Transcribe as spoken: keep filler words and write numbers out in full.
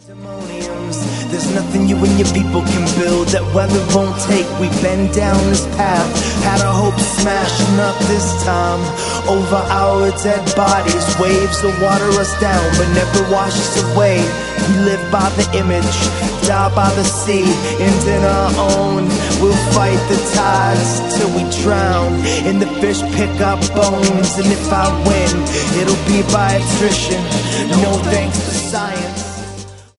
There's nothing you and your people can build that weather won't take. We bend down this path, had our hopes smashing up this time. Over our dead bodies, waves will water us down but never wash us away. We live by the image, die by the sea, and in our own we'll fight the tides till we drown. And the fish pick up bones, and if I win, it'll be by attrition. No thanks to science.